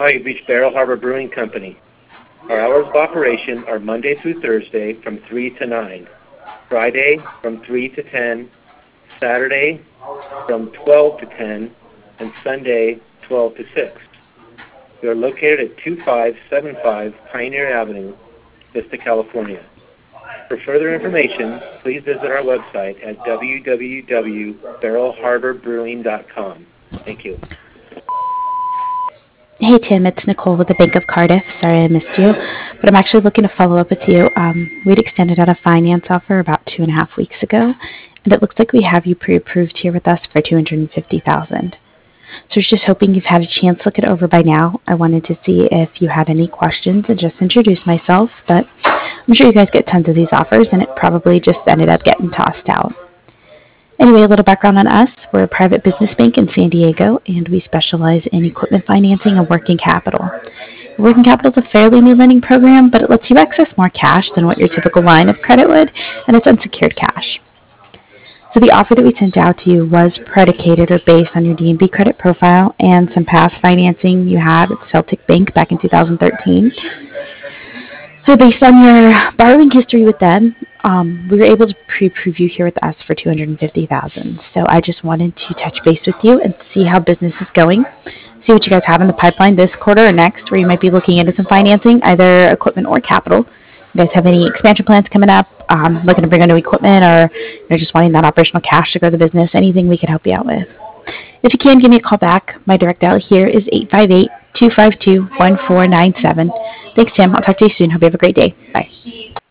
Hi, you've reached Barrel Harbor Brewing Company. Our hours of operation are Monday through Thursday from 3 to 9, Friday from 3 to 10, Saturday from 12 to 10, and Sunday 12 to 6. We are located at 2575 Pioneer Avenue, Vista, California. For further information, please visit our website at www.barrelharborbrewing.com. Thank you. Hey Tim, it's Nicole with the Bank of Cardiff. Sorry I missed you, but I'm actually looking to follow up with you. We'd extended out a finance offer about 2.5 weeks ago, and it looks like we have you pre-approved here with us for $250,000. So I was just hoping you've had a chance to look it over by now. I wanted to see if you had any questions and just introduce myself, but I'm sure you guys get tons of these offers, and it probably just ended up getting tossed out. Anyway, a little background on us. We're a private business bank in San Diego, and we specialize in equipment financing and working capital. Working capital is a fairly new lending program, but it lets you access more cash than what your typical line of credit would, and it's unsecured cash. So the offer that we sent out to you was predicated or based on your DNB credit profile and some past financing you had at Celtic Bank back in 2013. So based on your borrowing history with them, we were able to pre-approve you here with us for $250,000. So I just wanted to touch base with you and see how business is going. See what you guys have in the pipeline this quarter or next, where you might be looking into some financing, either equipment or capital. You guys have any expansion plans coming up? Looking to bring on new equipment, or just wanting that operational cash to grow the business? Anything we could help you out with. If you can, give me a call back. My direct dial here is 858-252-1497. Thanks, Tim. I'll talk to you soon. Hope you have a great day. Bye.